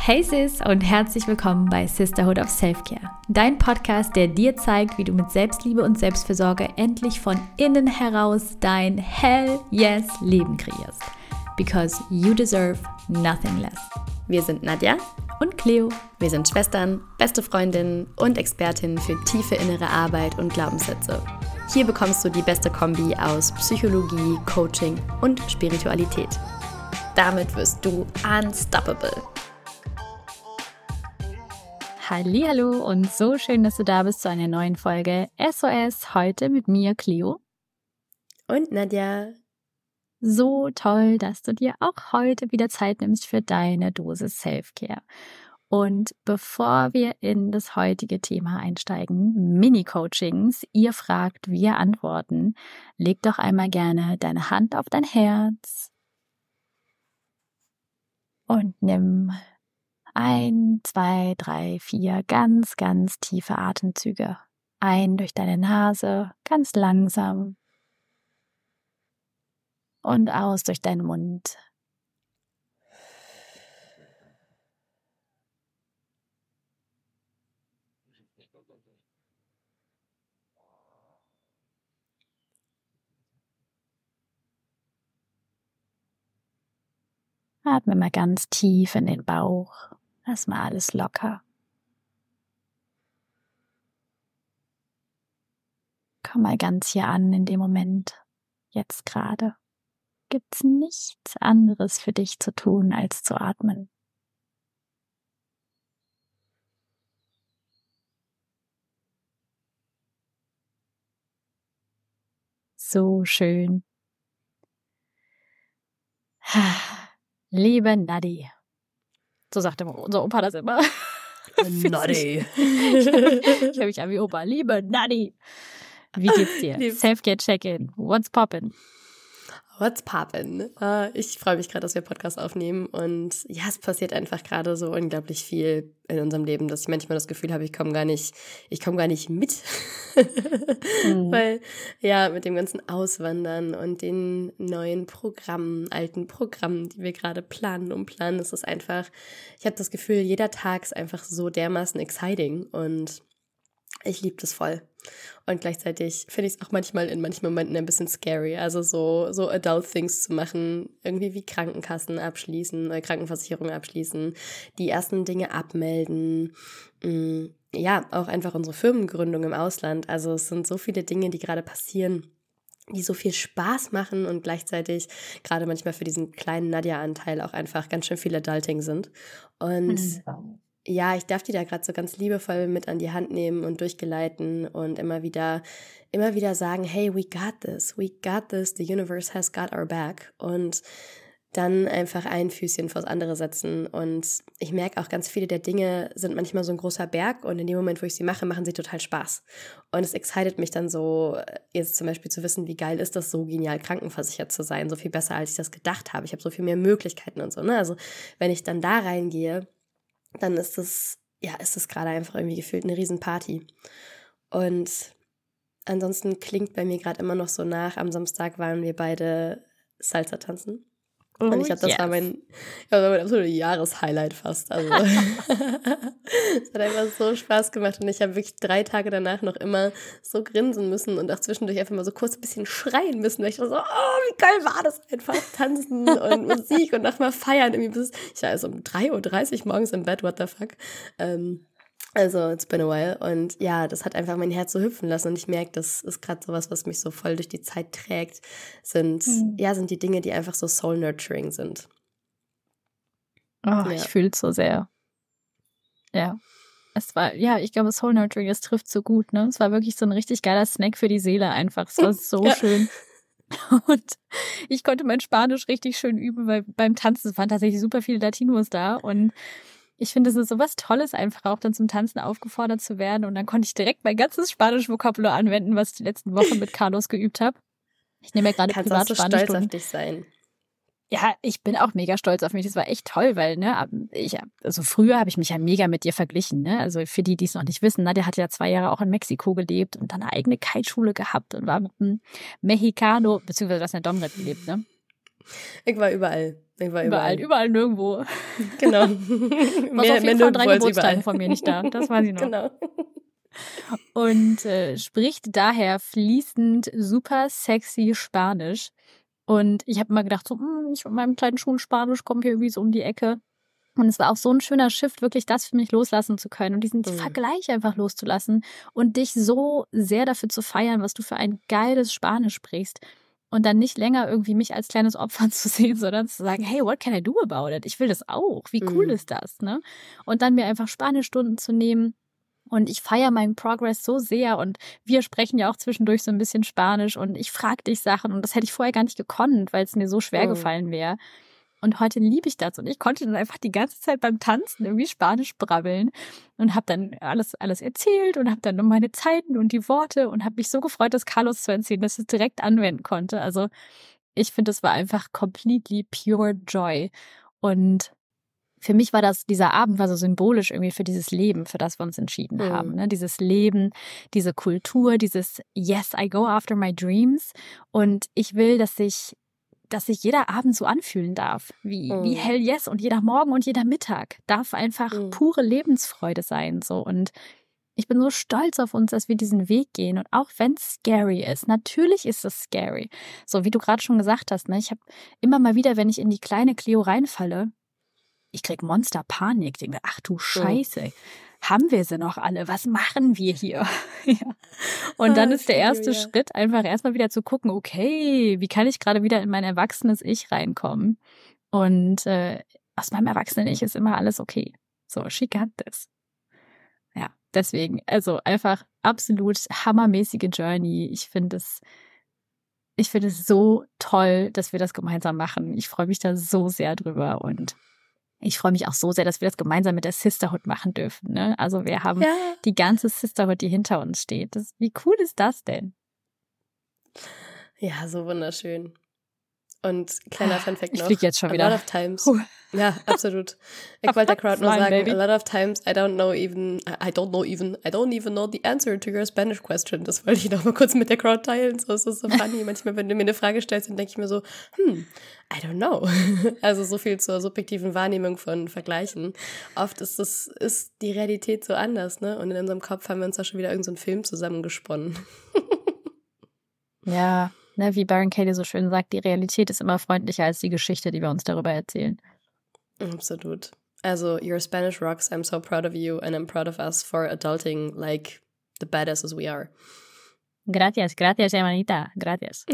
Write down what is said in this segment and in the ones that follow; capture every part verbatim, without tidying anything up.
Hey Sis und herzlich willkommen bei Sisterhood of Self-Care, dein Podcast, der dir zeigt, wie du mit Selbstliebe und Selbstfürsorge endlich von innen heraus dein Hell Yes Leben kreierst. Because you deserve nothing less. Wir sind Nadja und Cleo. Wir sind Schwestern, beste Freundinnen und Expertinnen für tiefe innere Arbeit und Glaubenssätze. Hier bekommst du die beste Kombi aus Psychologie, Coaching und Spiritualität. Damit wirst du unstoppable. Hallihallo und so schön, dass du da bist zu einer neuen Folge S O S, heute mit mir, Cleo. Und Nadja. So toll, dass du dir auch heute wieder Zeit nimmst für deine Dosis Self-Care. Und bevor wir in das heutige Thema einsteigen, Mini-Coachings, ihr fragt, wir antworten, leg doch einmal gerne deine Hand auf dein Herz und nimm ein, zwei, drei, vier ganz, ganz tiefe Atemzüge. Ein durch deine Nase, ganz langsam. Und aus durch deinen Mund. Atme mal ganz tief in den Bauch. Lass mal alles locker. Komm mal ganz hier an in dem Moment, jetzt gerade. Gibt's nichts anderes für dich zu tun, als zu atmen. So schön. Liebe Nadi. So sagt unser Opa das immer. Nadi. Ich höre mich an wie Opa. Liebe Nadi. Wie geht's dir? Self-Care Check-in. What's poppin'? What's poppin'? Uh, ich freue mich gerade, dass wir Podcast aufnehmen und ja, es passiert einfach gerade so unglaublich viel in unserem Leben, dass ich manchmal das Gefühl habe, ich komme gar nicht, ich komme gar nicht mit, mhm. Weil ja, mit dem ganzen Auswandern und den neuen Programmen, alten Programmen, die wir gerade planen und planen, ist es einfach, ich habe das Gefühl, jeder Tag ist einfach so dermaßen exciting und ich liebe das voll. Und gleichzeitig finde ich es auch manchmal in manchen Momenten ein bisschen scary. Also so, so Adult Things zu machen, irgendwie wie Krankenkassen abschließen, äh, Krankenversicherung abschließen, die ersten Dinge abmelden. Mh, ja, auch einfach unsere Firmengründung im Ausland. Also es sind so viele Dinge, die gerade passieren, die so viel Spaß machen und gleichzeitig gerade manchmal für diesen kleinen Nadja-Anteil auch einfach ganz schön viel Adulting sind. Und mhm. Ja, ich darf die da gerade so ganz liebevoll mit an die Hand nehmen und durchgeleiten und immer wieder, immer wieder sagen, hey, we got this, we got this, the universe has got our back und dann einfach ein Füßchen vors andere setzen und ich merke auch, ganz viele der Dinge sind manchmal so ein großer Berg und in dem Moment, wo ich sie mache, machen sie total Spaß und es excited mich dann so, jetzt zum Beispiel zu wissen, wie geil ist das, so genial krankenversichert zu sein, so viel besser, als ich das gedacht habe, ich habe so viel mehr Möglichkeiten und so, ne? Also wenn ich dann da reingehe, dann ist das, ja, ist das gerade einfach irgendwie gefühlt eine Riesenparty. Und ansonsten klingt bei mir gerade immer noch so nach, am Samstag waren wir beide Salsa tanzen. Oh, und ich glaube, das yes. war mein, das war mein absolutes Jahreshighlight fast. Also es hat einfach so Spaß gemacht und ich habe wirklich drei Tage danach noch immer so grinsen müssen und auch zwischendurch einfach mal so kurz ein bisschen schreien müssen, weil ich war so, oh, wie geil war das einfach, tanzen und Musik und nochmal feiern. Irgendwie bis, ich war also um drei Uhr dreißig morgens im Bett, what the fuck. Ähm, Also, it's been a while. Und ja, das hat einfach mein Herz so hüpfen lassen. Und ich merke, das ist gerade sowas, was mich so voll durch die Zeit trägt, sind, mhm. ja, sind die Dinge, die einfach so soul-nurturing sind. Oh, ja. Ich fühle es so sehr. Ja. Es war, ja, ich glaube, soul-nurturing, das trifft so gut, ne? Es war wirklich so ein richtig geiler Snack für die Seele einfach. Es war so ja. schön. Und ich konnte mein Spanisch richtig schön üben, weil beim Tanzen waren tatsächlich super viele Latinos da und ich finde, es ist so was Tolles, einfach auch dann zum Tanzen aufgefordert zu werden. Und dann konnte ich direkt mein ganzes Spanisch-Vokabular anwenden, was ich die letzten Wochen mit Carlos geübt habe. Ich nehme ja gerade privat Spanisch. Kannst du stolz auf dich sein? Ja, ich bin auch mega stolz auf mich. Das war echt toll, weil, ne, ich, also früher habe ich mich ja mega mit dir verglichen, ne? Also für die, die es noch nicht wissen, ne, der hat ja zwei Jahre auch in Mexiko gelebt und dann eine eigene Kiteschule gehabt und war mit einem Mexicano, beziehungsweise was in der Domrep gelebt, ne? Ich war überall. Ich war überall. Überall, überall nirgendwo. Genau. Was mehr, auf jeden Fall drei Geburtstagen von mir nicht da. Das weiß ich noch. Genau. Und äh, spricht daher fließend super sexy Spanisch. Und ich habe immer gedacht, so, hm, ich mit meinem kleinen Schulspanisch komme hier irgendwie so um die Ecke. Und es war auch so ein schöner Shift, wirklich das für mich loslassen zu können und diesen mhm. Vergleich einfach loszulassen und dich so sehr dafür zu feiern, was du für ein geiles Spanisch sprichst. Und dann nicht länger irgendwie mich als kleines Opfer zu sehen, sondern zu sagen, hey, what can I do about it? Ich will das auch. Wie cool mhm. ist das, ne? Und dann mir einfach Spanischstunden zu nehmen. Und ich feiere meinen Progress so sehr und wir sprechen ja auch zwischendurch so ein bisschen Spanisch und ich frage dich Sachen und das hätte ich vorher gar nicht gekonnt, weil es mir so schwer mhm. gefallen wäre. Und heute liebe ich das und ich konnte dann einfach die ganze Zeit beim Tanzen irgendwie Spanisch brabbeln und habe dann alles alles erzählt und habe dann nur meine Zeiten und die Worte und habe mich so gefreut, das Carlos zu erzählen, dass ich es direkt anwenden konnte. Also ich finde, es war einfach completely pure joy. Und für mich war das, dieser Abend war so symbolisch irgendwie für dieses Leben, für das wir uns entschieden mhm. haben. Ne? Dieses Leben, diese Kultur, dieses Yes, I go after my dreams. Und ich will, dass sich dass sich jeder Abend so anfühlen darf, wie, mm. wie Hell Yes und jeder Morgen und jeder Mittag darf einfach mm. pure Lebensfreude sein, so. Und ich bin so stolz auf uns, dass wir diesen Weg gehen und auch wenn es scary ist, natürlich ist es scary, so wie du gerade schon gesagt hast, ne, ich habe immer mal wieder, wenn ich in die kleine Cleo reinfalle, ich krieg Monsterpanik, denke, ach du Scheiße, mm. haben wir sie noch alle? Was machen wir hier? ja. Und dann ist der erste ja. Schritt, einfach erstmal wieder zu gucken, okay, wie kann ich gerade wieder in mein erwachsenes Ich reinkommen? Und äh, aus meinem erwachsenen Ich ist immer alles okay. So, she got this. Ja, deswegen, also einfach absolut hammermäßige Journey. Ich finde es, ich finde es so toll, dass wir das gemeinsam machen. Ich freue mich da so sehr drüber und ich freue mich auch so sehr, dass wir das gemeinsam mit der Sisterhood machen dürfen. Ne? Also wir haben ja. die ganze Sisterhood, die hinter uns steht. Das, wie cool ist das denn? Ja, so wunderschön. Und kleiner Funfact noch. Ich fliege jetzt schon wieder. A lot of times. Ja, absolut. Ich wollte der Crowd nur sagen, baby. a lot of times I don't know even, I don't know even, I don't even know the answer to your Spanish question. Das wollte ich noch mal kurz mit der Crowd teilen. So ist es so funny. Manchmal, wenn du mir eine Frage stellst, dann denke ich mir so, hm, I don't know. Also so viel zur subjektiven Wahrnehmung von Vergleichen. Oft ist das, ist die Realität so anders, ne? Und in unserem Kopf haben wir uns da schon wieder irgendeinen so Film zusammengesponnen. Ja, ne, wie Byron Katie so schön sagt, die Realität ist immer freundlicher als die Geschichte, die wir uns darüber erzählen. Absolut. Also, your Spanish rocks. I'm so proud of you and I'm proud of us for adulting like the badasses we are. Gracias, gracias, hermanita. Gracias.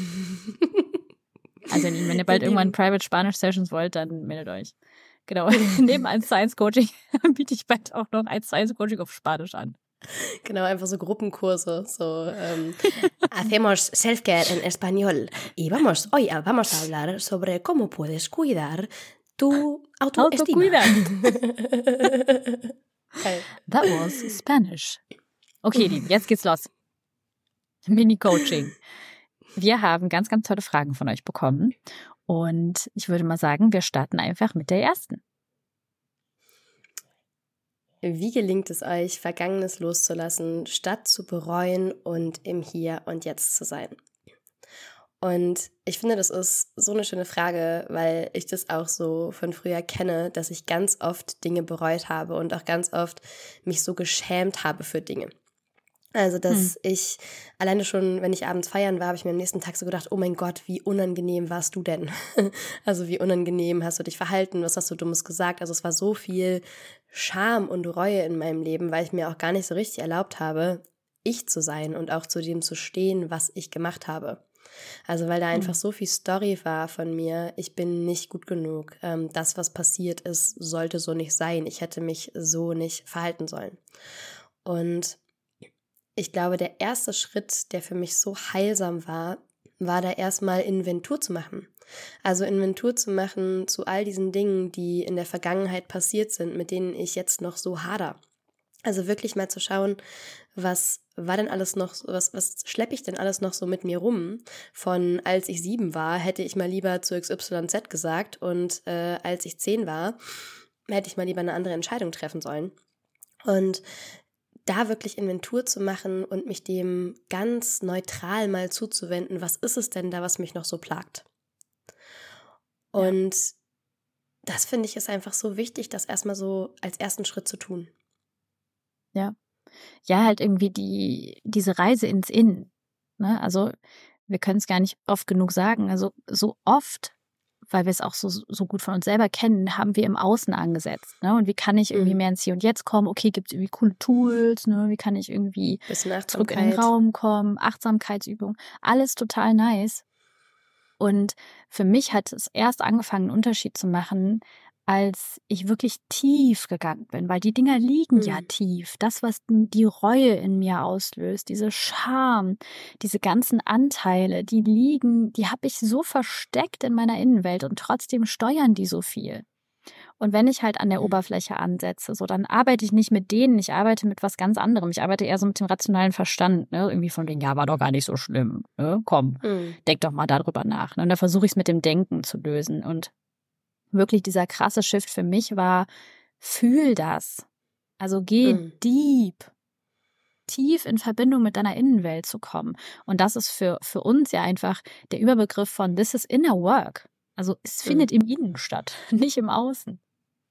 Also, wenn ihr bald irgendwann Private Spanish Sessions wollt, dann meldet euch. Genau. Neben eins zu eins Coaching biete ich bald auch noch eins zu eins Coaching auf Spanisch an. Genau, einfach so Gruppenkurse, so ähm, hacemos self-care en español y vamos, hoy vamos a hablar sobre cómo puedes cuidar tu autoestima. That was Spanish. Okay, Lieben, jetzt geht's los. Mini-Coaching. Wir haben ganz, ganz tolle Fragen von euch bekommen und ich würde mal sagen, wir starten einfach mit der ersten. Wie gelingt es euch, Vergangenes loszulassen, statt zu bereuen und im Hier und Jetzt zu sein? Und ich finde, das ist so eine schöne Frage, weil ich das auch so von früher kenne, dass ich ganz oft Dinge bereut habe und auch ganz oft mich so geschämt habe für Dinge. Also, dass hm. ich alleine schon, wenn ich abends feiern war, habe ich mir am nächsten Tag so gedacht, oh mein Gott, wie unangenehm warst du denn? Also, wie unangenehm hast du dich verhalten? Was hast du Dummes gesagt? Also, es war so viel Scham und Reue in meinem Leben, weil ich mir auch gar nicht so richtig erlaubt habe, ich zu sein und auch zu dem zu stehen, was ich gemacht habe. Also, weil da einfach so viel Story war von mir, ich bin nicht gut genug. Ähm, das, was passiert ist, sollte so nicht sein. Ich hätte mich so nicht verhalten sollen. Und ich glaube, der erste Schritt, der für mich so heilsam war, war da erstmal Inventur zu machen. Also Inventur zu machen zu all diesen Dingen, die in der Vergangenheit passiert sind, mit denen ich jetzt noch so hader. Also wirklich mal zu schauen, was war denn alles noch, was, was schleppe ich denn alles noch so mit mir rum? Von als ich sieben war, hätte ich mal lieber zu X Y Z gesagt und äh, als ich zehn war, hätte ich mal lieber eine andere Entscheidung treffen sollen. Und da wirklich Inventur zu machen und mich dem ganz neutral mal zuzuwenden, was ist es denn da, was mich noch so plagt? Und ja. das finde ich ist einfach so wichtig, das erstmal so als ersten Schritt zu tun. Ja. Ja, halt irgendwie die, diese Reise ins Innen. Ne? Also wir können es gar nicht oft genug sagen. Also so oft, weil wir es auch so, so gut von uns selber kennen, haben wir im Außen angesetzt. Ne? Und wie kann ich irgendwie Mhm. mehr ins Hier und Jetzt kommen? Okay, gibt es irgendwie coole Tools? Ne? Wie kann ich irgendwie zurück in den Raum kommen? Achtsamkeitsübungen. Alles total nice. Und für mich hat es erst angefangen, einen Unterschied zu machen, als ich wirklich tief gegangen bin, weil die Dinger liegen mhm. ja tief. Das, was die Reue in mir auslöst, diese Scham, diese ganzen Anteile, die liegen, die habe ich so versteckt in meiner Innenwelt und trotzdem steuern die so viel. Und wenn ich halt an der mhm. Oberfläche ansetze, so dann arbeite ich nicht mit denen, ich arbeite mit was ganz anderem. Ich arbeite eher so mit dem rationalen Verstand, ne? Irgendwie von denen, ja, war doch gar nicht so schlimm. Ne? Komm, mhm. denk doch mal darüber nach. Ne? Und da versuche ich es mit dem Denken zu lösen. Und wirklich dieser krasse Shift für mich war, fühl das. Also geh mhm. deep, tief in Verbindung mit deiner Innenwelt zu kommen. Und das ist für, für uns ja einfach der Überbegriff von this is inner work. Also es mhm. findet im Innen statt, nicht im Außen.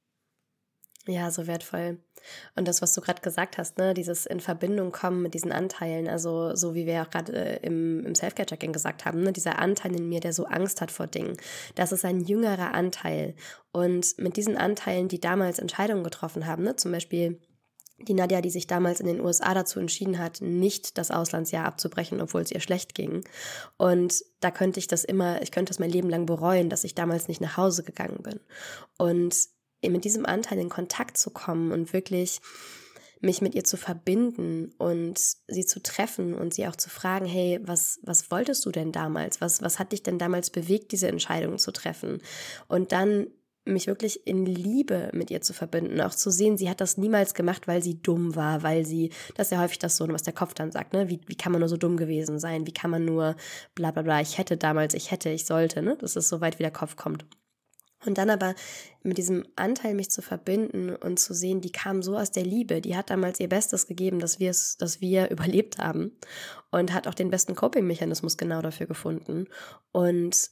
Ja, so wertvoll. Und das, was du gerade gesagt hast, ne, dieses in Verbindung kommen mit diesen Anteilen, also so wie wir auch gerade äh, im, im Self-Care-Check-In gesagt haben, ne, dieser Anteil in mir, der so Angst hat vor Dingen, das ist ein jüngerer Anteil. Und mit diesen Anteilen, die damals Entscheidungen getroffen haben, ne, zum Beispiel die Nadja, die sich damals in den U S A dazu entschieden hat, nicht das Auslandsjahr abzubrechen, obwohl es ihr schlecht ging. Und da könnte ich das immer, ich könnte das mein Leben lang bereuen, dass ich damals nicht nach Hause gegangen bin. Und mit diesem Anteil in Kontakt zu kommen und wirklich mich mit ihr zu verbinden und sie zu treffen und sie auch zu fragen, hey, was, was wolltest du denn damals? Was, was hat dich denn damals bewegt, diese Entscheidung zu treffen? Und dann mich wirklich in Liebe mit ihr zu verbinden, auch zu sehen, sie hat das niemals gemacht, weil sie dumm war, weil sie, das ist ja häufig das so, was der Kopf dann sagt, ne, wie, wie kann man nur so dumm gewesen sein, wie kann man nur bla bla bla, ich hätte damals, ich hätte, ich sollte, ne, das ist so weit, wie der Kopf kommt. Und dann aber mit diesem Anteil mich zu verbinden und zu sehen, die kam so aus der Liebe, die hat damals ihr Bestes gegeben, dass wir es, dass wir überlebt haben und hat auch den besten Coping-Mechanismus genau dafür gefunden. Und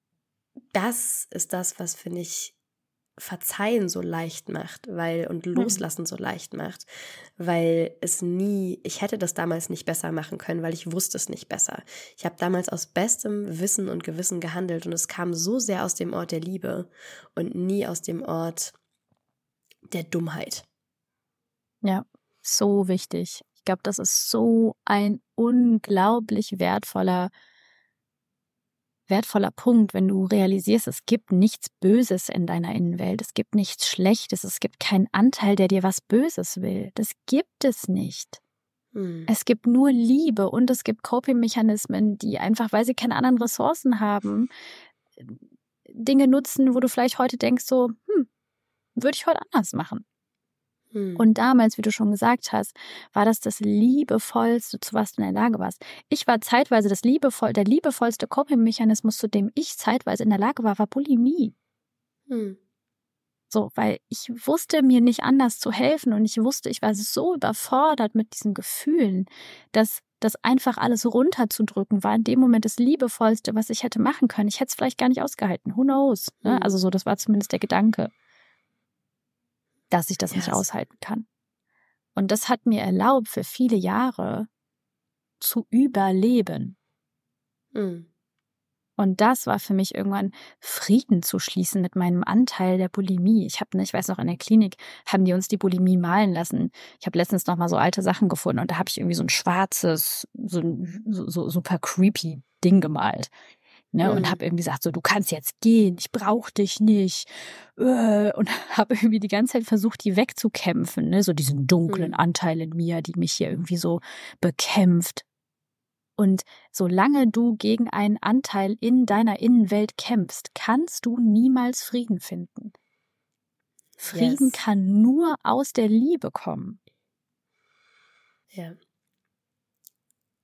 das ist das, was, finde ich, Verzeihen so leicht macht, weil und Loslassen so leicht macht, weil es nie, ich hätte das damals nicht besser machen können, weil ich wusste es nicht besser. Ich habe damals aus bestem Wissen und Gewissen gehandelt und es kam so sehr aus dem Ort der Liebe und nie aus dem Ort der Dummheit. Ja, so wichtig. Ich glaube, das ist so ein unglaublich wertvoller wertvoller Punkt, wenn du realisierst, es gibt nichts Böses in deiner Innenwelt, es gibt nichts Schlechtes, es gibt keinen Anteil, der dir was Böses will. Das gibt es nicht. Hm. Es gibt nur Liebe und es gibt Coping-Mechanismen, die einfach, weil sie keine anderen Ressourcen haben, Dinge nutzen, wo du vielleicht heute denkst so, hm, würde ich heute anders machen. Und damals, wie du schon gesagt hast, war das das Liebevollste, zu was du in der Lage warst. Ich war zeitweise das liebevoll, der liebevollste Coping-Mechanismus, zu dem ich zeitweise in der Lage war, war Bulimie. Hm. So, weil ich wusste mir nicht anders zu helfen und ich wusste, ich war so überfordert mit diesen Gefühlen, dass das einfach alles runterzudrücken war in dem Moment das Liebevollste, was ich hätte machen können. Ich hätte es vielleicht gar nicht ausgehalten. Who knows? Hm. Ne? Also so, das war zumindest der Gedanke, dass ich das yes. nicht aushalten kann. Und das hat mir erlaubt, für viele Jahre zu überleben. Mhm. Und das war für mich irgendwann Frieden zu schließen mit meinem Anteil der Bulimie. Ich habe, ich weiß noch, in der Klinik haben die uns die Bulimie malen lassen. Ich habe letztens noch mal so alte Sachen gefunden und da habe ich irgendwie so ein schwarzes, so ein so, so super creepy Ding gemalt. Ne, mhm. Und habe irgendwie gesagt, so, du kannst jetzt gehen, ich brauche dich nicht. Und habe irgendwie die ganze Zeit versucht, die wegzukämpfen. Ne? So diesen dunklen mhm. Anteil in mir, die mich hier irgendwie so bekämpft. Und solange du gegen einen Anteil in deiner Innenwelt kämpfst, kannst du niemals Frieden finden. Frieden yes. kann nur aus der Liebe kommen. Ja.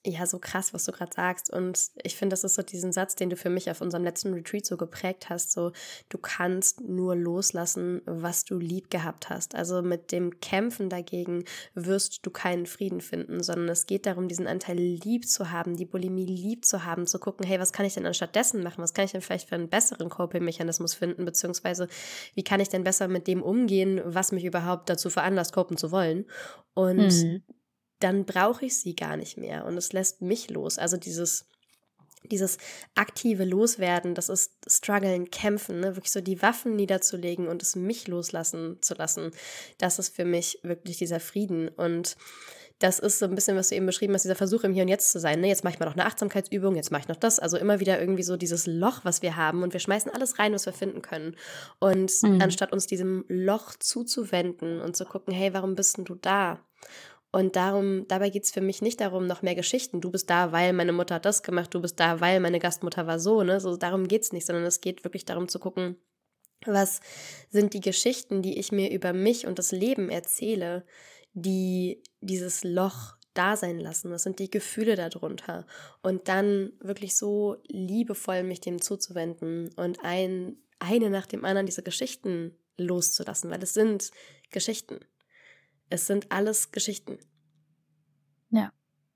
Ja, so krass, was du gerade sagst. Und ich finde, das ist so diesen Satz, den du für mich auf unserem letzten Retreat so geprägt hast, so, du kannst nur loslassen, was du lieb gehabt hast. Also mit dem Kämpfen dagegen wirst du keinen Frieden finden, sondern es geht darum, diesen Anteil lieb zu haben, die Bulimie lieb zu haben, zu gucken, hey, was kann ich denn anstatt dessen machen? Was kann ich denn vielleicht für einen besseren Coping-Mechanismus finden? Beziehungsweise, wie kann ich denn besser mit dem umgehen, was mich überhaupt dazu veranlasst, copen zu wollen? Und Mhm. dann brauche ich sie gar nicht mehr und es lässt mich los. Also dieses, dieses aktive Loswerden, das ist Struggeln, Kämpfen, ne? Wirklich so die Waffen niederzulegen und es mich loslassen zu lassen, das ist für mich wirklich dieser Frieden. Und das ist so ein bisschen, was du eben beschrieben hast, dieser Versuch, im Hier und Jetzt zu sein. Ne? Jetzt mache ich mal noch eine Achtsamkeitsübung, jetzt mache ich noch das. Also immer wieder irgendwie so dieses Loch, was wir haben und wir schmeißen alles rein, was wir finden können. Und Mhm. anstatt uns diesem Loch zuzuwenden und zu gucken, hey, warum bist denn du da? Und darum, dabei geht es für mich nicht darum, noch mehr Geschichten. Du bist da, weil meine Mutter hat das gemacht, du bist da, weil meine Gastmutter war so, ne? So, darum geht es nicht, sondern es geht wirklich darum zu gucken, was sind die Geschichten, die ich mir über mich und das Leben erzähle, die dieses Loch da sein lassen. Was sind die Gefühle darunter? Und dann wirklich so liebevoll mich dem zuzuwenden und ein, eine nach dem anderen diese Geschichten loszulassen, weil es sind Geschichten. Es sind alles Geschichten. Ja.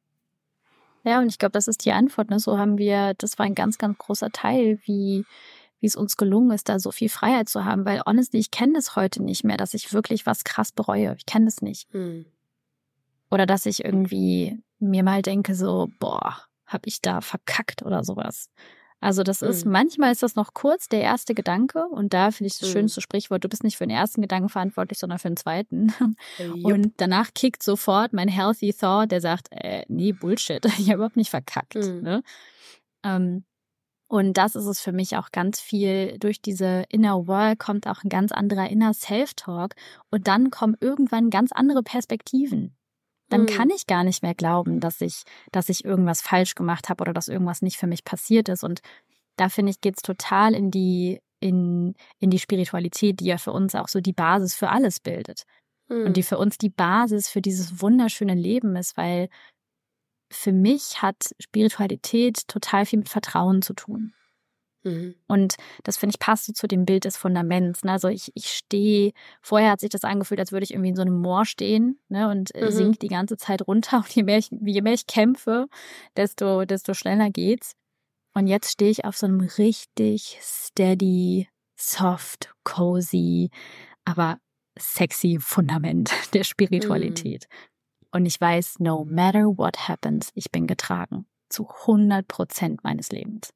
Ja, und ich glaube, das ist die Antwort. Ne? So haben wir, das war ein ganz, ganz großer Teil, wie, wie es uns gelungen ist, da so viel Freiheit zu haben. Weil honestly, ich kenne das heute nicht mehr, dass ich wirklich was krass bereue. Ich kenne das nicht. Hm. Oder dass ich irgendwie mir mal denke, so, boah, hab ich da verkackt oder sowas. Also das ist, Hm. manchmal ist das noch kurz der erste Gedanke und da finde ich das Hm. schönste Sprichwort, du bist nicht für den ersten Gedanken verantwortlich, sondern für den zweiten. Jupp. Und danach kickt sofort mein Healthy Thought, der sagt, äh, nee, Bullshit, ich habe überhaupt nicht verkackt. Hm. Ne? Ähm, und das ist es für mich auch ganz viel, durch diese Inner World kommt auch ein ganz anderer Inner Self-Talk und dann kommen irgendwann ganz andere Perspektiven. Dann Hm. kann ich gar nicht mehr glauben, dass ich, dass ich irgendwas falsch gemacht habe oder dass irgendwas nicht für mich passiert ist. Und da finde ich, geht's total in die, in, in die Spiritualität, die ja für uns auch so die Basis für alles bildet. Hm. Und die für uns die Basis für dieses wunderschöne Leben ist, weil für mich hat Spiritualität total viel mit Vertrauen zu tun. Mhm. Und das, finde ich, passt so zu dem Bild des Fundaments. Ne? Also ich, ich stehe, vorher hat sich das angefühlt, als würde ich irgendwie in so einem Moor stehen, ne? Und äh, Mhm. sink die ganze Zeit runter. Und je mehr ich, je mehr ich kämpfe, desto, desto schneller geht's. Und jetzt stehe ich auf so einem richtig steady, soft, cozy, aber sexy Fundament der Spiritualität. Und ich weiß, no matter what happens, ich bin getragen. Zu hundert Prozent meines Lebens.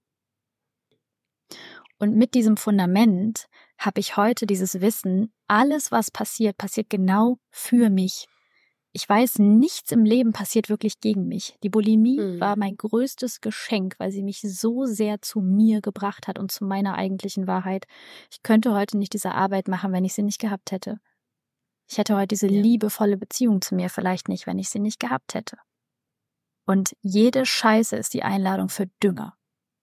Und mit diesem Fundament habe ich heute dieses Wissen, alles, was passiert, passiert genau für mich. Ich weiß, nichts im Leben passiert wirklich gegen mich. Die Bulimie Mhm. war mein größtes Geschenk, weil sie mich so sehr zu mir gebracht hat und zu meiner eigentlichen Wahrheit. Ich könnte heute nicht diese Arbeit machen, wenn ich sie nicht gehabt hätte. Ich hätte heute diese Ja. liebevolle Beziehung zu mir vielleicht nicht, wenn ich sie nicht gehabt hätte. Und jede Scheiße ist die Einladung für Dünger.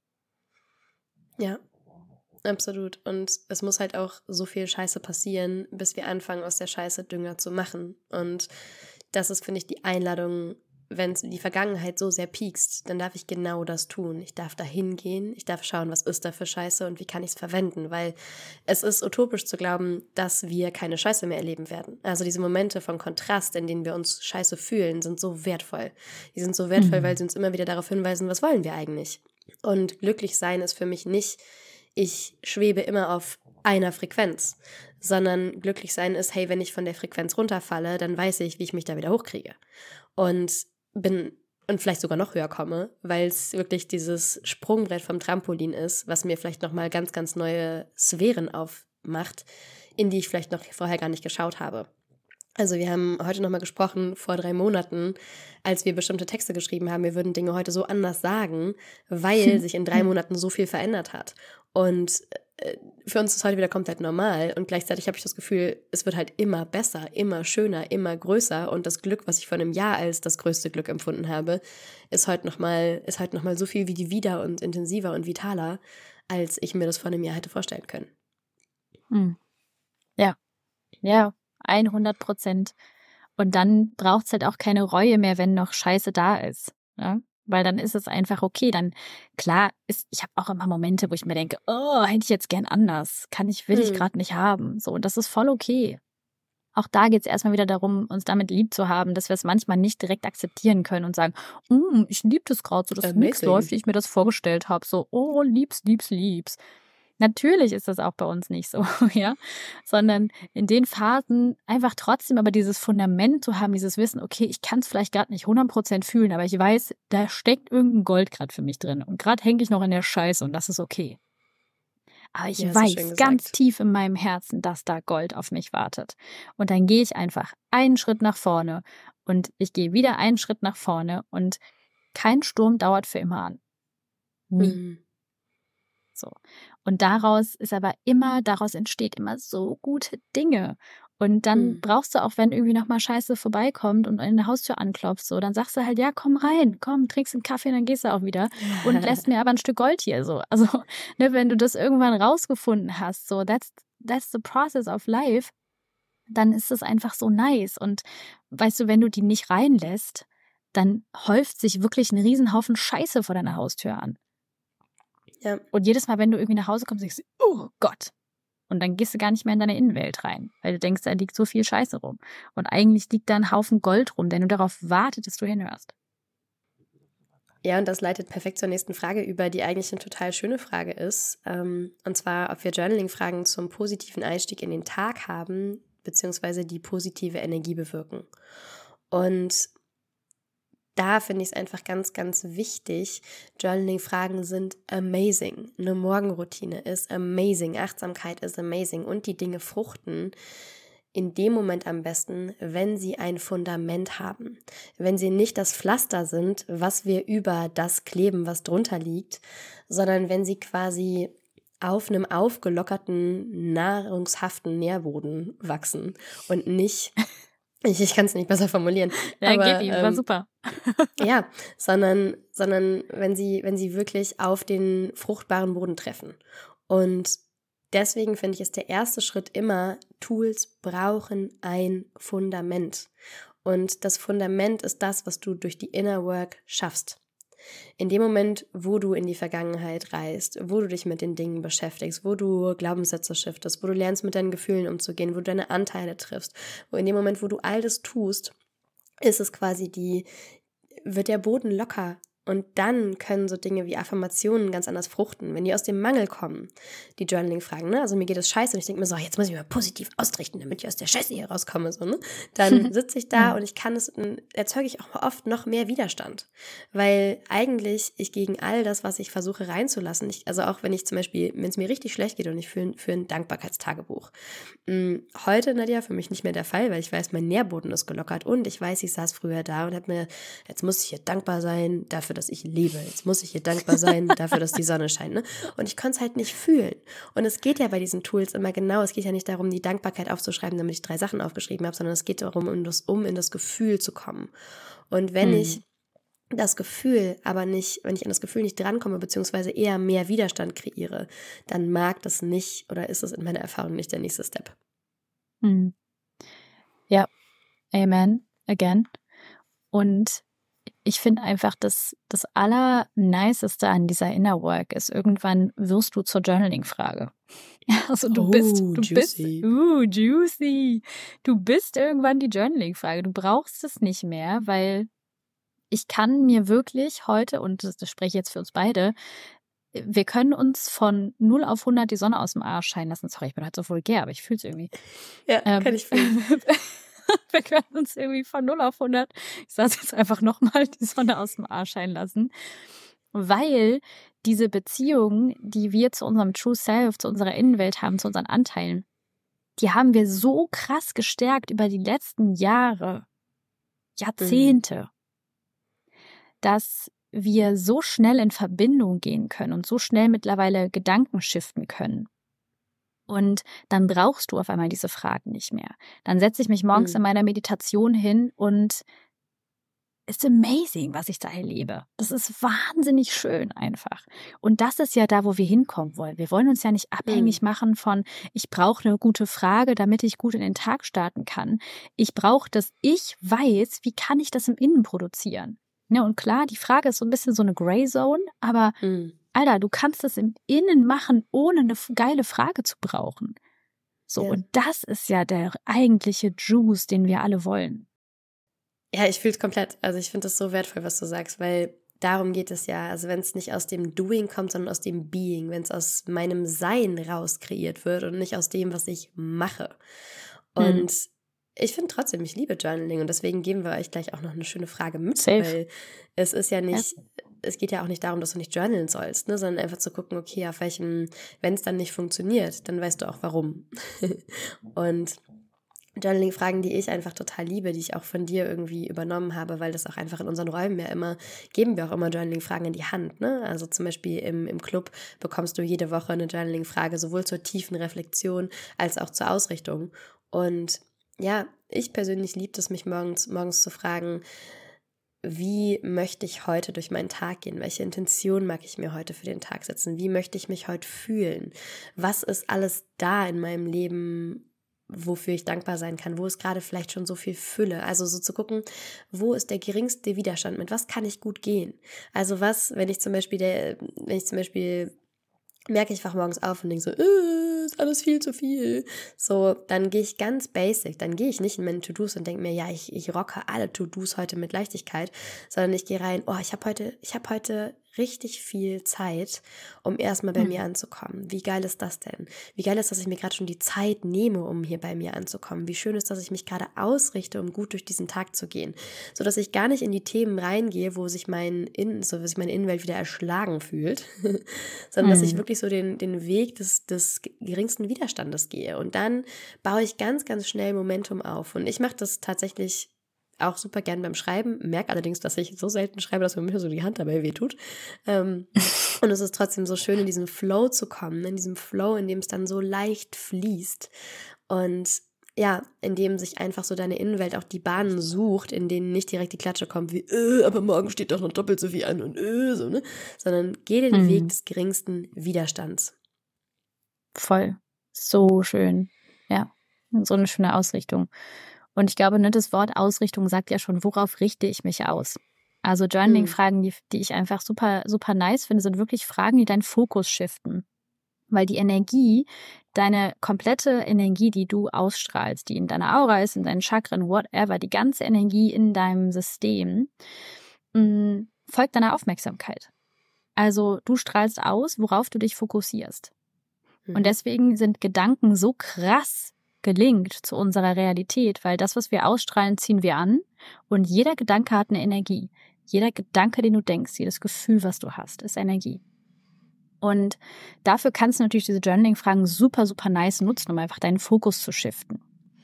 Ja, absolut. Und es muss halt auch so viel Scheiße passieren, bis wir anfangen, aus der Scheiße Dünger zu machen. Und das ist, finde ich, die Einladung, wenn die Vergangenheit so sehr piekst, dann darf ich genau das tun. Ich darf da hingehen, ich darf schauen, was ist da für Scheiße und wie kann ich es verwenden, weil es ist utopisch zu glauben, dass wir keine Scheiße mehr erleben werden. Also diese Momente von Kontrast, in denen wir uns scheiße fühlen, sind so wertvoll. Die sind so wertvoll, Mhm. weil sie uns immer wieder darauf hinweisen, was wollen wir eigentlich? Und glücklich sein ist für mich nicht, ich schwebe immer auf einer Frequenz, sondern glücklich sein ist, hey, wenn ich von der Frequenz runterfalle, dann weiß ich, wie ich mich da wieder hochkriege. Und bin und vielleicht sogar noch höher komme, weil es wirklich dieses Sprungbrett vom Trampolin ist, was mir vielleicht nochmal ganz, ganz neue Sphären aufmacht, in die ich vielleicht noch vorher gar nicht geschaut habe. Also wir haben heute nochmal gesprochen, vor drei Monaten, als wir bestimmte Texte geschrieben haben, wir würden Dinge heute so anders sagen, weil sich in drei Monaten so viel verändert hat. Und für uns ist heute wieder komplett normal und gleichzeitig habe ich das Gefühl, es wird halt immer besser, immer schöner, immer größer und das Glück, was ich vor einem Jahr als das größte Glück empfunden habe, ist heute nochmal ist heute noch mal so viel wie wieder und intensiver und vitaler, als ich mir das vor einem Jahr hätte vorstellen können. Mhm. Ja, ja, hundert Prozent. Und dann braucht es halt auch keine Reue mehr, wenn noch Scheiße da ist. Ja? Weil dann ist es einfach okay. Dann, klar, ist, ich habe auch immer Momente, wo ich mir denke, oh, hätte ich jetzt gern anders. Kann ich, will hm. ich gerade nicht haben. So, und das ist voll okay. Auch da geht es erstmal wieder darum, uns damit lieb zu haben, dass wir es manchmal nicht direkt akzeptieren können und sagen, mm, ich liebe das gerade so, dass nichts läuft, wie ich mir das vorgestellt habe. So, oh, liebs, liebs, liebs. Natürlich ist das auch bei uns nicht so, ja, sondern in den Phasen einfach trotzdem aber dieses Fundament zu haben, dieses Wissen, okay, ich kann es vielleicht gerade nicht hundert Prozent fühlen, aber ich weiß, da steckt irgendein Gold gerade für mich drin und gerade hänge ich noch in der Scheiße und das ist okay. Aber ich ja, weiß ganz tief in meinem Herzen, dass da Gold auf mich wartet. Und dann gehe ich einfach einen Schritt nach vorne und ich gehe wieder einen Schritt nach vorne und kein Sturm dauert für immer an. Nie. Mhm. So. Und daraus ist aber immer, daraus entsteht immer so gute Dinge. Und dann mhm. brauchst du auch, wenn irgendwie nochmal Scheiße vorbeikommt und an der Haustür anklopfst, so, dann sagst du halt, ja, komm rein, komm, trinkst einen Kaffee und dann gehst du auch wieder und lässt mir aber ein Stück Gold hier, so. Also, ne, wenn du das irgendwann rausgefunden hast, so, that's, that's the process of life, dann ist es einfach so nice. Und weißt du, wenn du die nicht reinlässt, dann häuft sich wirklich ein Riesenhaufen Scheiße vor deiner Haustür an. Ja. Und jedes Mal, wenn du irgendwie nach Hause kommst, denkst du, oh Gott. Und dann gehst du gar nicht mehr in deine Innenwelt rein, weil du denkst, da liegt so viel Scheiße rum. Und eigentlich liegt da ein Haufen Gold rum, der nur darauf wartet, dass du hinhörst. Ja, und das leitet perfekt zur nächsten Frage über, die eigentlich eine total schöne Frage ist. Ähm, und zwar, ob wir Journaling-Fragen zum positiven Einstieg in den Tag haben, beziehungsweise die positive Energie bewirken. Und da finde ich es einfach ganz, ganz wichtig. Journaling-Fragen sind amazing. Eine Morgenroutine ist amazing. Achtsamkeit ist amazing. Und die Dinge fruchten in dem Moment am besten, wenn sie ein Fundament haben. Wenn sie nicht das Pflaster sind, was wir über das kleben, was drunter liegt, sondern wenn sie quasi auf einem aufgelockerten, nahrungshaften Nährboden wachsen und nicht... Ich, ich kann es nicht besser formulieren. Ja, aber, gib ihm, war ähm, super. ja, sondern, sondern wenn sie, wenn sie wirklich auf den fruchtbaren Boden treffen. Und deswegen finde ich, ist der erste Schritt immer, Tools brauchen ein Fundament. Und das Fundament ist das, was du durch die Inner Work schaffst. In dem Moment, wo du in die Vergangenheit reist, wo du dich mit den Dingen beschäftigst, wo du Glaubenssätze shiftest, wo du lernst, mit deinen Gefühlen umzugehen, wo du deine Anteile triffst, wo in dem Moment, wo du all das tust, ist es quasi die, wird der Boden locker. Und dann können so Dinge wie Affirmationen ganz anders fruchten, wenn die aus dem Mangel kommen, die Journaling-Fragen, ne? Also mir geht es scheiße und ich denke mir so, jetzt muss ich mal positiv ausrichten, damit ich aus der Scheiße hier rauskomme, so, ne? Dann sitze ich da und ich kann es, erzeuge ich auch oft noch mehr Widerstand, weil eigentlich ich gegen all das, was ich versuche reinzulassen, ich, also auch wenn ich zum Beispiel, wenn es mir richtig schlecht geht und ich führe für ein Dankbarkeitstagebuch, mh, heute, Nadja, für mich nicht mehr der Fall, weil ich weiß, mein Nährboden ist gelockert und ich weiß, ich saß früher da und habe mir, jetzt muss ich hier dankbar sein dafür, dass ich lebe. Jetzt muss ich hier dankbar sein dafür, dass die Sonne scheint. Ne? Und ich konnte es halt nicht fühlen. Und es geht ja bei diesen Tools immer genau, es geht ja nicht darum, die Dankbarkeit aufzuschreiben, damit ich drei Sachen aufgeschrieben habe, sondern es geht darum, um, das, um in das Gefühl zu kommen. Und wenn hm. ich das Gefühl aber nicht, wenn ich an das Gefühl nicht drankomme, beziehungsweise eher mehr Widerstand kreiere, dann mag das nicht oder ist es in meiner Erfahrung nicht der nächste Step. Hm. Ja, amen, again. Und ich finde einfach, dass das Allerniceste an dieser Inner Work ist, irgendwann wirst du zur Journaling-Frage. Also du oh, bist, du juicy. bist, uh, juicy. Du bist irgendwann die Journaling-Frage. Du brauchst es nicht mehr, weil ich kann mir wirklich heute, und das, das spreche ich jetzt für uns beide, wir können uns von null auf hundert die Sonne aus dem Arsch scheinen lassen. Sorry, ich bin heute so vulgär, aber ich fühle es irgendwie. Ja, ähm, kann ich fühlen. Wir können uns irgendwie von null auf hundert, ich sage jetzt einfach nochmal, die Sonne aus dem Arsch scheinen lassen, weil diese Beziehung, die wir zu unserem True Self, zu unserer Innenwelt haben, zu unseren Anteilen, die haben wir so krass gestärkt über die letzten Jahre, Jahrzehnte, mhm. dass wir so schnell in Verbindung gehen können und so schnell mittlerweile Gedanken shiften können. Und dann brauchst du auf einmal diese Fragen nicht mehr. Dann setze ich mich morgens mhm. in meiner Meditation hin und it's amazing, was ich da erlebe. Das ist wahnsinnig schön einfach. Und das ist ja da, wo wir hinkommen wollen. Wir wollen uns ja nicht abhängig mhm. machen von, ich brauche eine gute Frage, damit ich gut in den Tag starten kann. Ich brauche, dass ich weiß, wie kann ich das im Innen produzieren. Ne, und klar, die Frage ist so ein bisschen so eine Gray Zone, aber mhm. Alter, du kannst das im Innen machen, ohne eine geile Frage zu brauchen. So, ja. Und das ist ja der eigentliche Juice, den wir alle wollen. Ja, ich fühle es komplett. Also ich finde das so wertvoll, was du sagst, weil darum geht es ja. Also wenn es nicht aus dem Doing kommt, sondern aus dem Being, wenn es aus meinem Sein raus kreiert wird und nicht aus dem, was ich mache. Und hm. ich finde trotzdem, ich liebe Journaling und deswegen geben wir euch gleich auch noch eine schöne Frage mit, Safe. Weil es ist ja nicht, ja. es geht ja auch nicht darum, dass du nicht journalen sollst, ne, sondern einfach zu gucken, okay, auf welchem, wenn es dann nicht funktioniert, dann weißt du auch warum. Und Journaling-Fragen, die ich einfach total liebe, die ich auch von dir irgendwie übernommen habe, weil das auch einfach in unseren Räumen ja immer, geben wir auch immer Journaling-Fragen in die Hand, ne? Also zum Beispiel im, im Club bekommst du jede Woche eine Journaling-Frage, sowohl zur tiefen Reflexion als auch zur Ausrichtung. Und ja, ich persönlich liebe es, mich morgens, morgens zu fragen, wie möchte ich heute durch meinen Tag gehen? Welche Intention mag ich mir heute für den Tag setzen? Wie möchte ich mich heute fühlen? Was ist alles da in meinem Leben, wofür ich dankbar sein kann, wo ist gerade vielleicht schon so viel Fülle, also so zu gucken, wo ist der geringste Widerstand, mit was kann ich gut gehen, also was, wenn ich zum Beispiel, der, wenn ich zum Beispiel merke, ich wach morgens auf und denke so, äh, ist alles viel zu viel, so, dann gehe ich ganz basic, dann gehe ich nicht in meine To-Dos und denke mir, ja, ich, ich rocke alle To-Dos heute mit Leichtigkeit, sondern ich gehe rein, oh, ich habe heute, ich habe heute richtig viel Zeit, um erstmal bei hm. mir anzukommen. Wie geil ist das denn? Wie geil ist, dass ich mir gerade schon die Zeit nehme, um hier bei mir anzukommen? Wie schön ist, dass ich mich gerade ausrichte, um gut durch diesen Tag zu gehen, sodass ich gar nicht in die Themen reingehe, wo sich mein In, so sich meine Innenwelt wieder erschlagen fühlt, sondern hm. dass ich wirklich so den, den Weg des, des geringsten Widerstandes gehe. Und dann baue ich ganz, ganz schnell Momentum auf. Und ich mache das tatsächlich auch super gern beim Schreiben, merke allerdings, dass ich so selten schreibe, dass mir manchmal so die Hand dabei wehtut. Ähm, und es ist trotzdem so schön, in diesen Flow zu kommen, in diesem Flow, in dem es dann so leicht fließt. Und ja, in dem sich einfach so deine Innenwelt auch die Bahnen sucht, in denen nicht direkt die Klatsche kommt, wie, äh, aber morgen steht doch noch doppelt so viel an und äh, so, ne? Sondern geh den mhm. Weg des geringsten Widerstands. Voll. So schön. Ja, so eine schöne Ausrichtung. Und ich glaube, ne, das Wort Ausrichtung sagt ja schon, worauf richte ich mich aus? Also Journaling-Fragen, die, die ich einfach super, super nice finde, sind wirklich Fragen, die deinen Fokus shiften. Weil die Energie, deine komplette Energie, die du ausstrahlst, die in deiner Aura ist, in deinen Chakren, whatever, die ganze Energie in deinem System, mh, folgt deiner Aufmerksamkeit. Also du strahlst aus, worauf du dich fokussierst. Mhm. Und deswegen sind Gedanken so krass gelingt zu unserer Realität, weil das, was wir ausstrahlen, ziehen wir an und jeder Gedanke hat eine Energie. Jeder Gedanke, den du denkst, jedes Gefühl, was du hast, ist Energie. Und dafür kannst du natürlich diese Journaling-Fragen super, super nice nutzen, um einfach deinen Fokus zu shiften.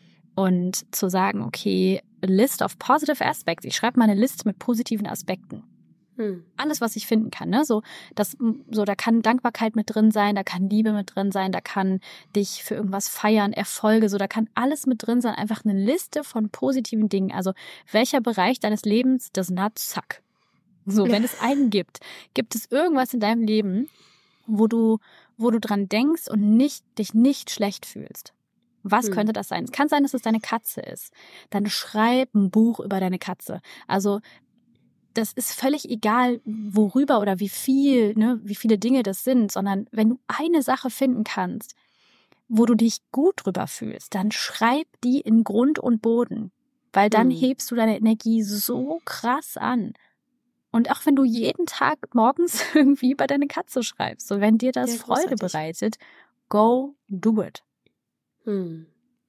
Und zu sagen, okay, a list of positive aspects. Ich schreibe mal eine Liste mit positiven Aspekten. Hm. Alles, was ich finden kann, ne? So, das, so, da kann Dankbarkeit mit drin sein, da kann Liebe mit drin sein, da kann dich für irgendwas feiern, Erfolge, so, da kann alles mit drin sein. Einfach eine Liste von positiven Dingen. Also, welcher Bereich deines Lebens does not suck? So, wenn es einen gibt, gibt es irgendwas in deinem Leben, wo du, wo du dran denkst und nicht, dich nicht schlecht fühlst. Was hm. könnte das sein? Es kann sein, dass es deine Katze ist. Dann schreib ein Buch über deine Katze. Also, das ist völlig egal, worüber oder wie viel, ne, wie viele Dinge das sind, sondern wenn du eine Sache finden kannst, wo du dich gut drüber fühlst, dann schreib die in Grund und Boden, weil dann hm. hebst du deine Energie so krass an. Und auch wenn du jeden Tag morgens irgendwie über deine Katze schreibst, so wenn dir das ja, Freude bereitet, go do it. Hm.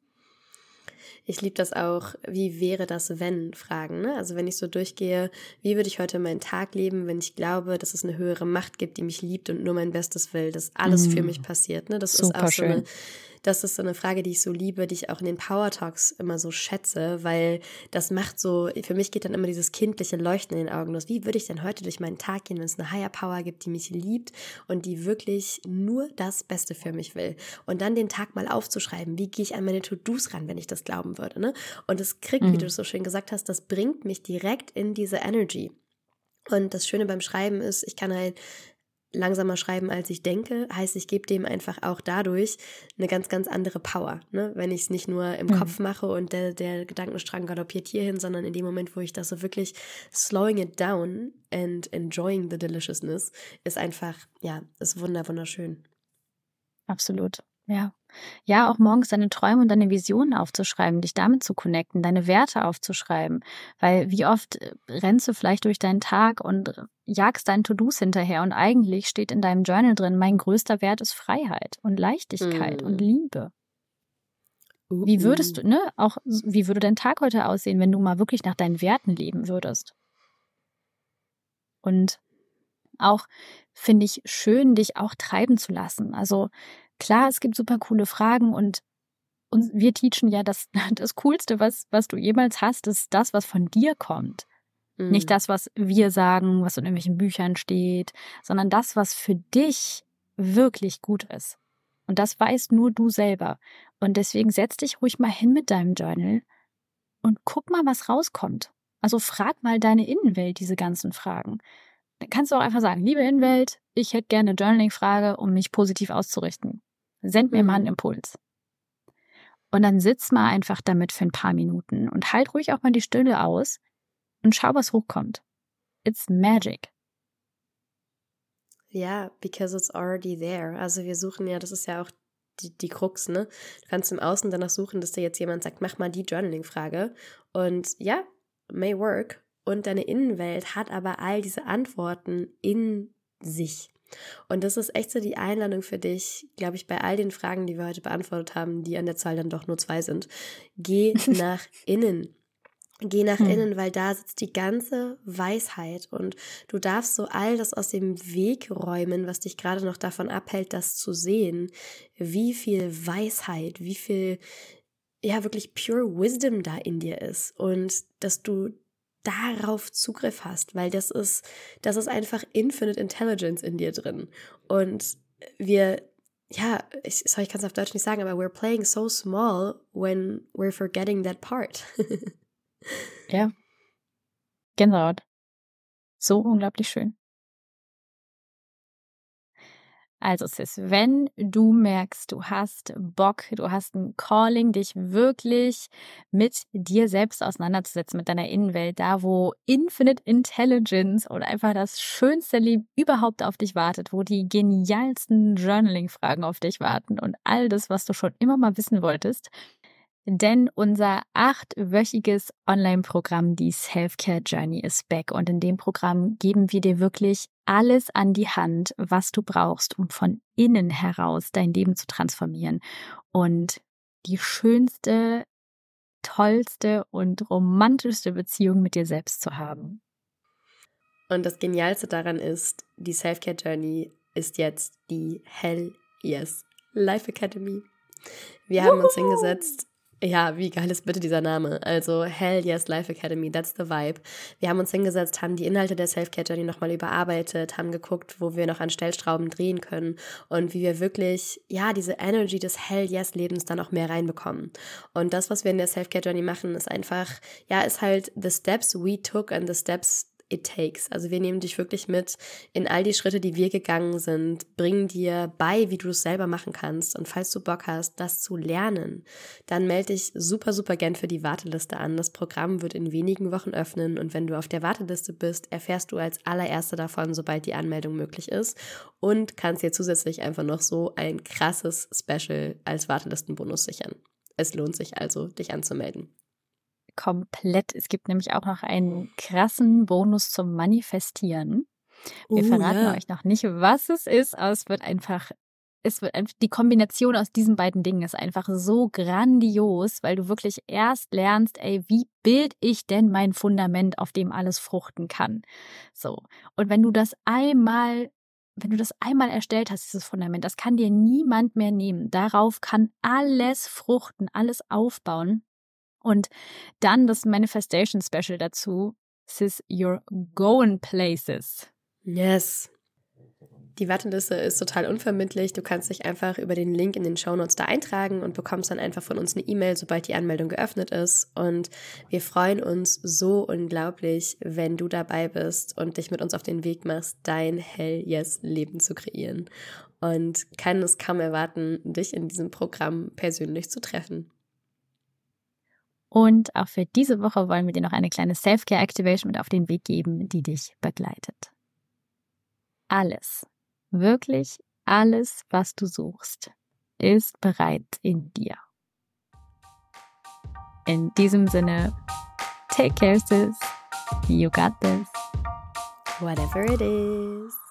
Ich liebe das auch, wie wäre das, wenn, Fragen, ne? Also wenn ich so durchgehe, wie würde ich heute meinen Tag leben, wenn ich glaube, dass es eine höhere Macht gibt, die mich liebt und nur mein Bestes will, dass alles mm. für mich passiert, ne? Das Super ist auch so eine, das ist so eine Frage, die ich so liebe, die ich auch in den Power Talks immer so schätze, weil das macht so, für mich geht dann immer dieses kindliche Leuchten in den Augen los. Wie würde ich denn heute durch meinen Tag gehen, wenn es eine Higher Power gibt, die mich liebt und die wirklich nur das Beste für mich will? Und dann den Tag mal aufzuschreiben, wie gehe ich an meine To-Dos ran, wenn ich das glauben würde, ne? Und es kriegt, mhm. wie du es so schön gesagt hast, das bringt mich direkt in diese Energy. Und das Schöne beim Schreiben ist, ich kann halt langsamer schreiben, als ich denke. Heißt, ich gebe dem einfach auch dadurch eine ganz, ganz andere Power. Ne? Wenn ich es nicht nur im mhm. Kopf mache und der, der Gedankenstrang galoppiert hierhin, sondern in dem Moment, wo ich das so wirklich slowing it down and enjoying the deliciousness, ist einfach, ja, ist wunder, wunderschön. Absolut, ja. Ja, auch morgens deine Träume und deine Visionen aufzuschreiben, dich damit zu connecten, deine Werte aufzuschreiben. Weil wie oft rennst du vielleicht durch deinen Tag und jagst deinen To-Dos hinterher und eigentlich steht in deinem Journal drin, mein größter Wert ist Freiheit und Leichtigkeit mm. und Liebe. Uh-uh. Wie würdest du, ne, auch, wie würde dein Tag heute aussehen, wenn du mal wirklich nach deinen Werten leben würdest? Und auch finde ich schön, dich auch treiben zu lassen. Also klar, es gibt super coole Fragen und, und wir teachen ja, dass das Coolste, was, was du jemals hast, ist das, was von dir kommt. Mhm. Nicht das, was wir sagen, was in irgendwelchen Büchern steht, sondern das, was für dich wirklich gut ist. Und das weißt nur du selber. Und deswegen setz dich ruhig mal hin mit deinem Journal und guck mal, was rauskommt. Also frag mal deine Innenwelt diese ganzen Fragen. Dann kannst du auch einfach sagen, liebe Innenwelt, ich hätte gerne eine Journaling-Frage, um mich positiv auszurichten. Send mir mhm. mal einen Impuls. Und dann sitz mal einfach damit für ein paar Minuten und halt ruhig auch mal die Stille aus und schau, was hochkommt. It's magic. Ja, because it's already there. Also wir suchen ja, das ist ja auch die, die Krux, ne? Du kannst im Außen danach suchen, dass dir jetzt jemand sagt, mach mal die Journaling-Frage. Und ja, may work. Und deine Innenwelt hat aber all diese Antworten in sich. Und das ist echt so die Einladung für dich, glaube ich, bei all den Fragen, die wir heute beantwortet haben, die an der Zahl dann doch nur zwei sind. Geh nach innen. Geh nach hm. innen, weil da sitzt die ganze Weisheit und du darfst so all das aus dem Weg räumen, was dich gerade noch davon abhält, das zu sehen. Wie viel Weisheit, wie viel, ja, wirklich pure Wisdom da in dir ist und dass du darauf Zugriff hast, weil das ist, das ist einfach Infinite Intelligence in dir drin. Und wir, ja, ich, sorry, ich kann es auf Deutsch nicht sagen, aber we're playing so small when we're forgetting that part. Ja. Gänsehaut. So unglaublich schön. Also Sis, wenn du merkst, du hast Bock, du hast ein Calling, dich wirklich mit dir selbst auseinanderzusetzen, mit deiner Innenwelt, da wo Infinite Intelligence oder einfach das schönste Leben überhaupt auf dich wartet, wo die genialsten Journaling-Fragen auf dich warten und all das, was du schon immer mal wissen wolltest, denn unser achtwöchiges Online-Programm, die Self-Care Journey, ist back. Und in dem Programm geben wir dir wirklich alles an die Hand, was du brauchst, um von innen heraus dein Leben zu transformieren und die schönste, tollste und romantischste Beziehung mit dir selbst zu haben. Und das Genialste daran ist, die Self-Care Journey ist jetzt die Hell Yes Life Academy. Wir haben uns hingesetzt. Ja, wie geil ist bitte dieser Name? Also Hell Yes Life Academy, that's the vibe. Wir haben uns hingesetzt, haben die Inhalte der Self-Care Journey nochmal überarbeitet, haben geguckt, wo wir noch an Stellschrauben drehen können und wie wir wirklich, ja, diese Energy des Hell Yes Lebens dann auch mehr reinbekommen. Und das, was wir in der Self-Care Journey machen, ist einfach, ja, ist halt the steps we took and the steps it takes. Also wir nehmen dich wirklich mit in all die Schritte, die wir gegangen sind, bringen dir bei, wie du es selber machen kannst. Und falls du Bock hast, das zu lernen, dann melde dich super, super gern für die Warteliste an. Das Programm wird in wenigen Wochen öffnen und wenn du auf der Warteliste bist, erfährst du als allererster davon, sobald die Anmeldung möglich ist und kannst dir zusätzlich einfach noch so ein krasses Special als Wartelistenbonus sichern. Es lohnt sich also, dich anzumelden. Komplett. Es gibt nämlich auch noch einen krassen Bonus zum Manifestieren. Wir uh, verraten ja. euch noch nicht, was es ist, aber es wird einfach, es wird einfach, die Kombination aus diesen beiden Dingen ist einfach so grandios, weil du wirklich erst lernst, ey, wie bild ich denn mein Fundament, auf dem alles fruchten kann? So. Und wenn du das einmal Wenn du das einmal erstellt hast, dieses Fundament, das kann dir niemand mehr nehmen. Darauf kann alles fruchten, alles aufbauen. Und dann das Manifestation Special dazu. Sis, you're going places. Yes. Die Warteliste ist total unverbindlich. Du kannst dich einfach über den Link in den Shownotes da eintragen und bekommst dann einfach von uns eine E-Mail, sobald die Anmeldung geöffnet ist. Und wir freuen uns so unglaublich, wenn du dabei bist und dich mit uns auf den Weg machst, dein Hell-Yes-Leben zu kreieren. Und kann es kaum erwarten, dich in diesem Programm persönlich zu treffen. Und auch für diese Woche wollen wir dir noch eine kleine Self-Care-Activation mit auf den Weg geben, die dich begleitet. Alles, wirklich alles, was du suchst, ist bereits in dir. In diesem Sinne, take care, sis. You got this. Whatever it is.